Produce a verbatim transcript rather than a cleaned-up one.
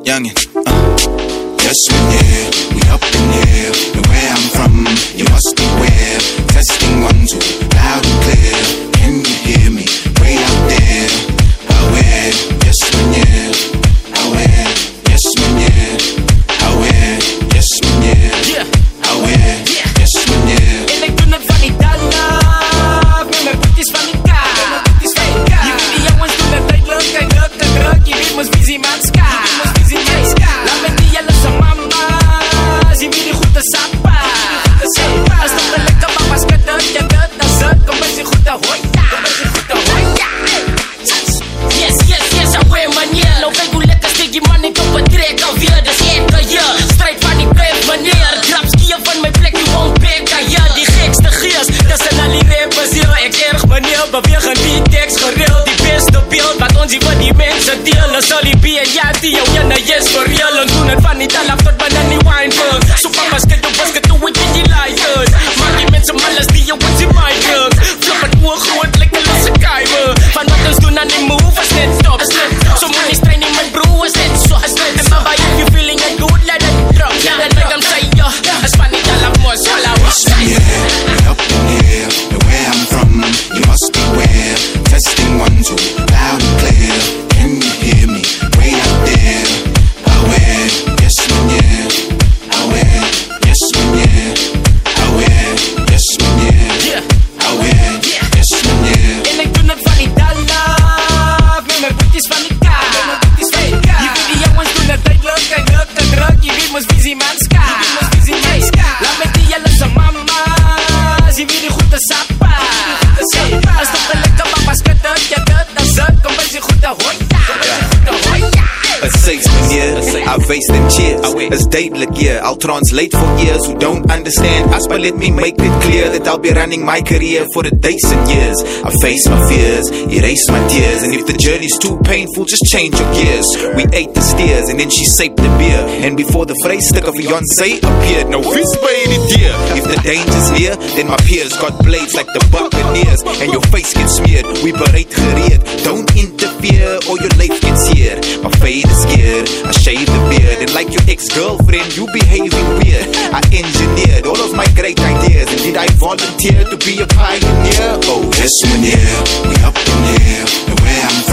youngin', uh. Yes, man, yeah, we up in here. And where I'm from, you must beware. Testing one, two, loud and clear. Can you hear me? Way out there. Aware, yes, man, yeah. Aware, yes, man, yeah. Aware, yes, man, yeah. Aware, yes, man, yeah. En ik doe het van die dollar. Met mijn boetjes van die kaart. Je weet die jongens doen het tijdelijk en druk en druk. Je weet moest visie man skaar. Laat me die jelle zijn mama's. Je weet die goed te sapa. Als dat de lekker mama schudt, je doet dat zut. Kom eens je goed te hoita. Yes, yes, yes, aware manier. Nou kijk hoe lekker steek die man niet op het trek alweer. Dus één keer, strijd van die breed manier. Grap skiën van mijn plek, die won't back aan je. Die gekste geest, dat zijn al die rappers hier. Ik erg manier, bewegen die tekst gereeld. Die beste beeld, wat ons hier van die mensen delen. Zal die B en ja, die jou ja, nou yes for real. En doen het van die talaf tot banaan die Weinberg. Zo van basket op basket, doe ik in die lighters. Maak die mensen malas die jou wat in my drugs. Flop het oor groot, lekker losse kuiven. Van wat ons doen aan die move, is net stop. Zo moet die training, mijn broer, is net zo. En mama, if you feeling it good, let it drop. En make them say, yo, is van die talaf mooi, swallow. Yeah, we up in here. And where I'm from, you must beware. Testing one, two, loud and clear. Can you hear me? Way out there. Aware, yes, man, yeah. Aware, yes, man, yeah. Aware, yes, man, yeah. Aware, yes, man, yeah. En ik doe het van die dollar. Met mijn boetjes van die kaart. Je weet die jongens doen het tijdelijk en druk en druk. Je weet moest visie man skaar. Laat me die jelle zijn mama's. Je weet die goed te sapa. Als dat de lekker mama schudt, je doet dat zut. Kom eens je goed te hoita. A safe year, I face them cheers. As datelik year, I'll translate for ears who don't understand us, but let me make it clear that I'll be running my career for the days and years. I face my fears, erase my tears, and if the journey's too painful, just change your gears. We ate the steers, and then she saped the beer, and before the phrase stick of Beyonce appeared, no fist made it dear. If the danger's near, then my peers got blades like the Buccaneers, and your face gets smeared. We berate gereed, don't interfere or your life gets seared. My fade is scared, I shave the beard, and like your ex-girlfriend, you behaving weird. I engineered all of my great ideas, and did I volunteer to be a pioneer? Oh, yes, man, yeah, we up in here. And where I'm